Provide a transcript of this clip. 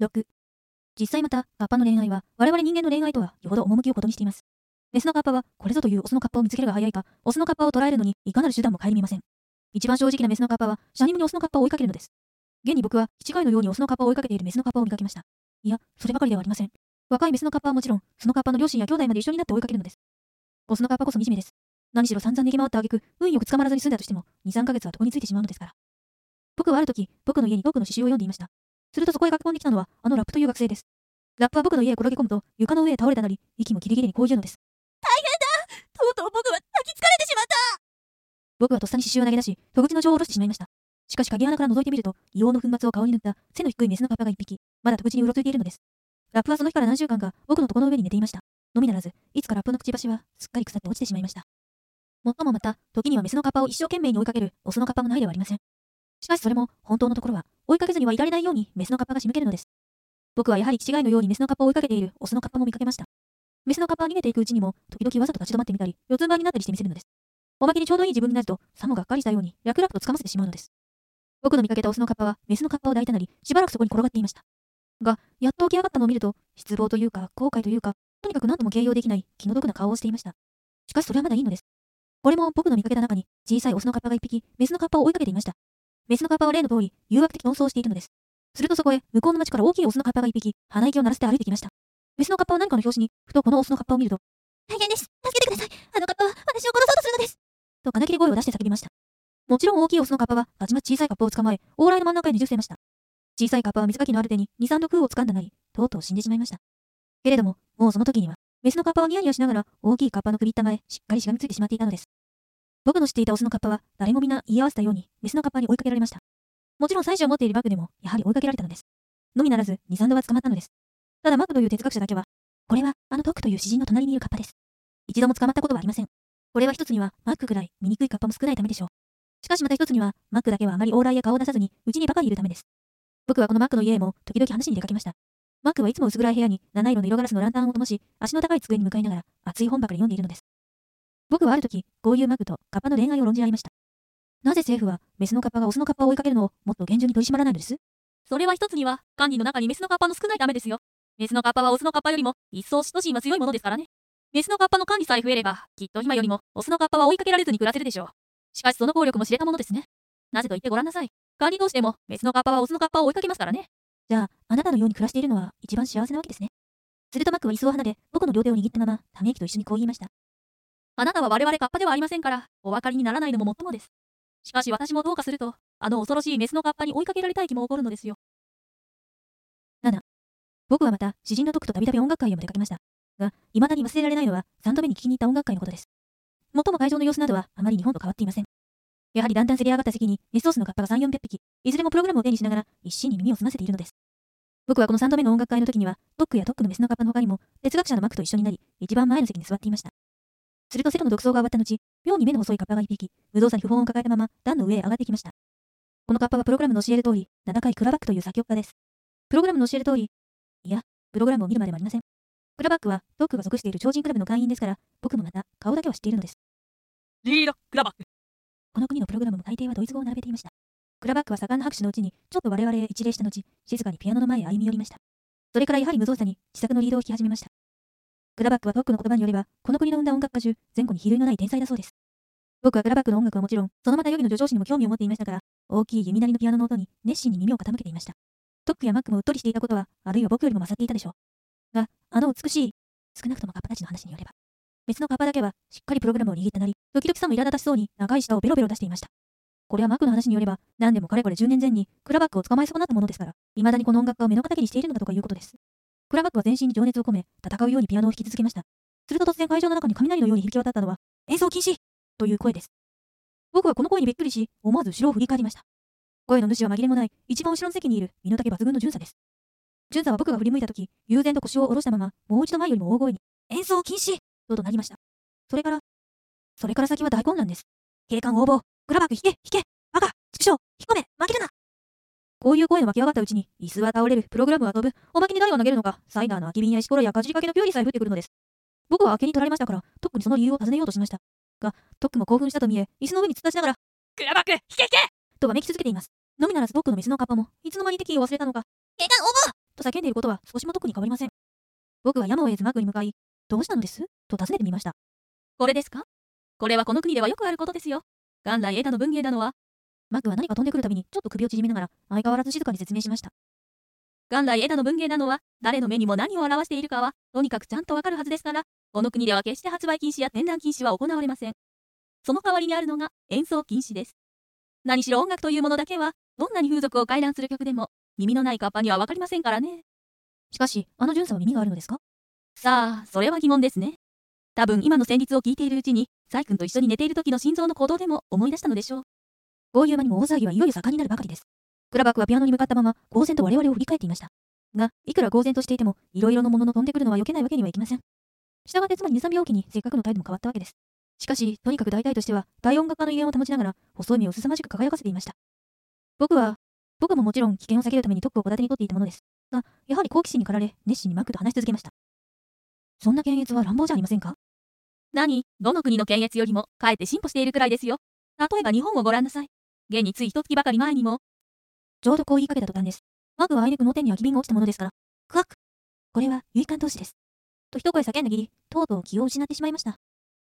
6、実際また、カッパの恋愛は、我々人間の恋愛とはよほど趣をことにしています。メスのカッパは、これぞというオスのカッパを見つけるが早いか、オスのカッパを捕らえるのに、いかなる手段も顧みません。一番正直なメスのカッパは、シャニムにオスのカッパを追いかけるのです。現に僕は、気違いのようにオスのカッパを追いかけているメスのカッパを見かけました。いや、そればかりではありません。若いメスのカッパはもちろん、そのカッパの両親や兄弟まで一緒になって追いかけるのです。オスのカッパこそ惨めです。何しろ散々逃げ回った挙句、運よく捕まらずに済んだとしても、2、3ヶ月は床についてしまうのですから。僕はある時、僕の家にトークの詩集を読んでいました。するとそこへ駆け込んできたのは、ラップという学生です。ラップは僕の家へ転げ込むと、床の上へ倒れたなり、息もギリギリにこう言うのです。 大変だ、とうとう僕は泣き疲れてしまった。 僕はとっさに詩集を投げ出し、戸口の錠を下ろしてしまいました。しかし鍵穴から覗いてみると、硫黄の粉末を顔に塗った背の低いメスのカッパが一匹、まだ戸口にうろついているのです。ラップはその日から何週間か僕の床の上に寝ていました。のみならず、いつかラップのくちばしはすっかり腐って落ちてしまいました。もっともまた、時にはメスのカッパを一生懸命に追いかけるオスのカッパもないではありません。しかしそれも、本当のところは、追いかけずにはいられないようにメスのカッパが仕向けるのです。僕はやはり気違いのようにメスのカッパを追いかけているオスのカッパも見かけました。メスのカッパは逃げていくうちにも、時々わざと立ち止まってみたり、四つん這いになったりしてみせるのです。おまけにちょうどいい自分になると、さもがっかりしたように、楽々と掴ませてしまうのです。僕の見かけたオスのカッパは、メスのカッパを抱いたなり、しばらくそこに転がっていました。が、やっと起き上がったのを見ると、失望というか、後悔というか、とにかく何とも形容できない気の毒な顔をしていました。しかしそれはまだいいのです。これも僕の見かけた中に、小さいオスのカッパが一匹、メスのカッパを追いかけていました。メスのカッパは例の通り、誘惑的奔走をしているのです。するとそこへ、向こうの町から大きいオスのカッパが一匹、鼻息を鳴らせて歩いてきました。メスのカッパは何かの拍子に、ふとこのオスのカッパを見ると、 大変です。助けてください。あのカッパは私を殺そうとするのです。 と金切り声を出して叫びました。もちろん大きいオスのカッパは、たちまち小さいカッパを捕まえ、往来の真ん中へねじ伏せました。小さいカッパは水かきのある手に、2、3度空を掴んだなり、とうとう死んでしまいました。けれども、もうその時には、メスのカッパはニヤニヤしながら、大きいカッパの首ったまへ、しっかりしがみついてしまっていたのです。僕の知っていたオスのカッパは、誰もみんな言い合わせたように、メスのカッパに追いかけられました。もちろん妻子を持っているマックでも、やはり追いかけられたのです。のみならず、2、3度は捕まったのです。ただマックという哲学者だけは、これは、トックという詩人の隣にいるカッパです。一度も捕まったことはありません。これは一つには、マックくらい、醜いカッパも少ないためでしょう。しかしまた一つには、マックだけはあまり往来や顔を出さずに、うちにばかりいるためです。僕はこのマックの家へも、時々話に出かけました。マックはいつも薄暗い部屋に、七色の色ガラスのランタンを灯し、足の高い机に向かいながら、熱い本ばかり読んでいるのです。僕はある時、こういうマックとカッパの恋愛を論じ合いました。なぜ政府は、メスのカッパがオスのカッパを追いかけるのを、もっと厳重に取り締まらないのです？ それは一つには、管理の中にメスのカッパの少ないためですよ。メスのカッパはオスのカッパよりも、一層嫉妬心は強いものですからね。メスのカッパの管理さえ増えれば、きっと今よりも、オスのカッパは追いかけられずに暮らせるでしょう。しかしその効力も知れたものですね。なぜと言ってごらんなさい。管理同士でも、メスのカッパはオスのカッパを追いかけますからね。 じゃあ、あなたのように暮らしているのは、一番幸せなわけですね。するとマックは椅子を離れ、僕の両手を握ったまま、ため息と一緒にこう言いました。 あなたは我々カッパではありませんから、お分かりにならないのももっともです。しかし私もどうかすると、恐ろしいメスのカッパに追いかけられたい気も起こるのですよ。 7、僕はまた、詩人のトクとたびたび音楽会へも出かけました。が、未だに忘れられないのは、3度目に聞きに行った音楽会のことです。もっとも会場の様子などは、あまり日本と変わっていません。やはりだんだんせり上がった席に、メスオスのカッパが3、400匹、いずれもプログラムを手にしながら、一心に耳を澄ませているのです。僕はこの3度目の音楽会の時には、トックやトックのメスのカッパの他にも、哲学者のマックと一緒になり、一番前の席に座っていました。するとセロの独奏が終わった後、妙に目の細いカッパが一匹、無造作に不本を抱えたまま、段の上へ上がってきました。このカッパはプログラムの教える通り、名高いクラバックという作曲家です。プログラムの教える通り、いや、プログラムを見るまでもありません。クラバックは、トックが属している超人クラブの会員ですから、僕もまた、顔だけは知っているのです。 リード・クラバック。 この国のプログラムも大抵はドイツ語を並べていました。クラバックは盛んな拍手のうちに、ちょっと我々へ一礼した後、静かにピアノの前へ歩み寄りました。それからやはり無造作に、自作のリードを弾き始めました。クラバックはトックの言葉によれば、この国の生んだ音楽家中、前後に比類のない天才だそうです。僕はクラバックの音楽はもちろん、そのまた予備の助長詞にも興味を持っていましたから、大きい弓なりのピアノの音に熱心に耳を傾けていました。トックやマックもうっとりしていたことは、あるいは僕よりも勝っていたでしょう。が、美しい、少なくともカッパたちの話によれば、別のカッパだけは、しっかりプログラムを握ってなり、時々さも苛立たしそうに長い舌をベロベロ出していました。これはマックの話によれば、何でもかれこれ10年前に、クラバックを捕まえ損なったものですから、未だにこの音楽家を目の敵にしているのだとかいうことです。クラバックは全身に情熱を込め、戦うようにピアノを弾き続けました。すると突然会場の中に雷のように響き渡ったのは、演奏禁止という声です。僕はこの声にびっくりし、思わず後ろを振り返りました。声の主は紛れもない、一番後ろの席にいる身の丈抜群の巡査です。巡査は僕が振り向いたとき、悠然と腰を下ろしたまま、もう一度前よりも大声に、演奏禁止と怒鳴りました。それから先は大混乱です。警官横暴、クラバック引けバカ畜生引っ込め負けるな。こういう声の湧き上がったうちに、椅子は倒れる、プログラムは飛ぶ、おまけに誰を投げるのか、サイダーの空き瓶や石ころやかじりかけのキュウリさえ降ってくるのです。僕は明けに取られましたから、トックにその理由を尋ねようとしました。が、トックも興奮したと見え、椅子の上に突っ立ちながら、 クラバック引けとわめき続けています。のみならずトックのメスのカッパも、いつの間に敵意を忘れたのか、 警官応募と叫んでいることは少しも特に変わりません。僕はやむを得ずマックに向かい、どうしたのですと尋ねてみました。 これですか？これはこの国ではよくあることですよ。元来枝の文芸なのは、 マックは何か飛んでくるたびにちょっと首を縮めながら相変わらず静かに説明しました。 元来枝の文芸なのは、誰の目にも何を表しているかは、とにかくちゃんとわかるはずですから、この国では決して発売禁止や展覧禁止は行われません。その代わりにあるのが演奏禁止です。何しろ音楽というものだけは、どんなに風俗を回覧する曲でも、耳のないカッパにはわかりませんからね。 しかし、あの巡査は耳があるのですか？ さあ、それは疑問ですね。多分今の旋律を聞いているうちに、サイ君と一緒に寝ている時の心臓の鼓動でも思い出したのでしょう。 こういう間にも大騒ぎはいよいよ盛んになるばかりです。クラバックはピアノに向かったまま、呆然と我々を振り返っていました。が、いくら呆然としていても、いろいろのものの飛んでくるのは避けないわけにはいきません。したがってつまり2、3秒おきにせっかくの態度も変わったわけです。しかし、とにかく大体としては、大音楽家の威厳を保ちながら、細い目を凄まじく輝かせていました。僕ももちろん危険を避けるためにトップを小立てに取っていたものです。が、やはり好奇心に駆られ、熱心にマックと話し続けました。そんな検閲は乱暴じゃありませんか？ どの国の検閲よりも、かえって進歩しているくらいですよ。例えば日本をご覧なさい。現につい一月ばかり前にも、 ちょうどこう言いかけた途端です。マックはあいにく脳天に空き瓶が落ちたものですから、クワック。これは、結艦投資です。と一声叫んだぎり、とうとう気を失ってしまいました。